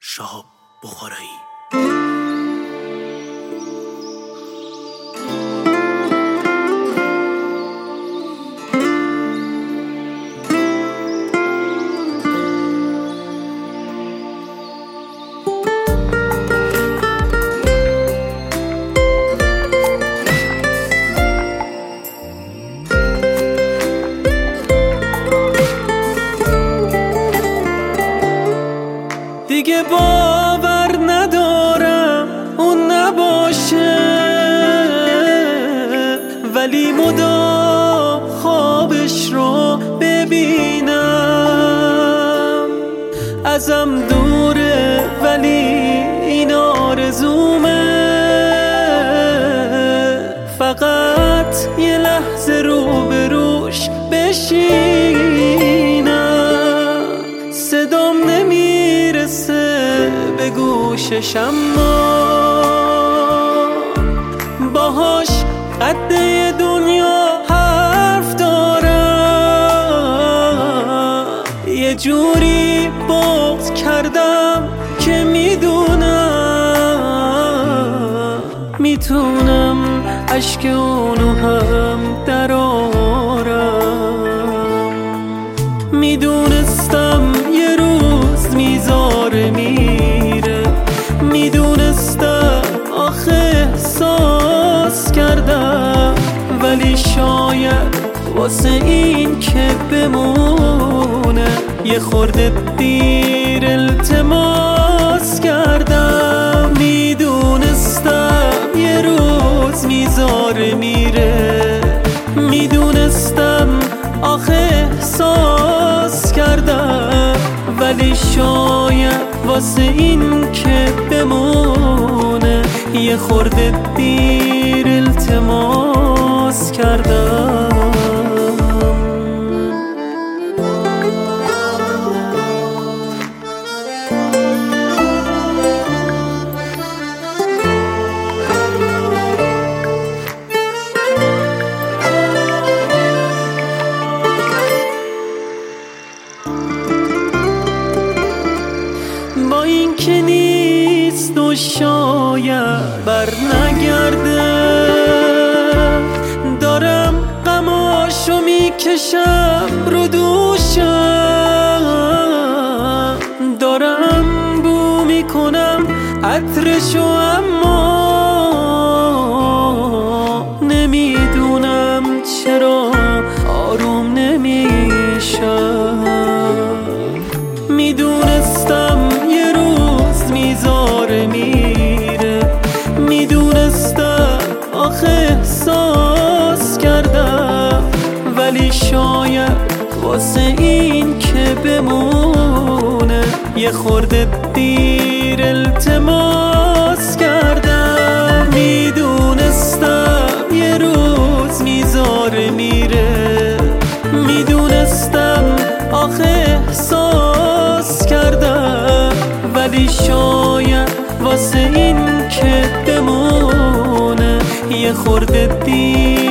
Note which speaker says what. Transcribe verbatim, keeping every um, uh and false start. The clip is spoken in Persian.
Speaker 1: شهاب بخارایی.
Speaker 2: دیگه باور ندارم اون نباشه، ولی مدام خوابش رو ببینم. ازم دوره ولی این آرزومه، فقط یه لحظه روبروش بشینم. صدام نمیرسه به گوشش، اما باهاش قده دنیا حرف دارم. یه جوری بغض کردم که میدونم میتونم اشک اونو هم درارم. میدونستم یه روز میذاره میره، میدونستم آخه احساس کردم، ولی شاید واسه این که بمونه یه خورده دیر التماس کردم. میدونستم یه روز میذاره میره، میدونستم آخه احساس کردم، ولی شاید واسه این که بمونه یه خورده دیر التماس کردم. با این که نیست و شاید بر نگرده، دارم غماشو میکشم رو دوشم، دارم بو میکنم عطرشو، اما نمیدونم چرا آروم نمیشم. میدونستم یه روز میذاره میره، میدونستم آخه احساس کردم، ولی شاید واسه این که بمونه یه خورده دیر التماس کردم. میدونستم یه روز میذاره میره، میدونستم آخه احساس کردم، ولی شاید واسه این که بمونه یه خورده دیر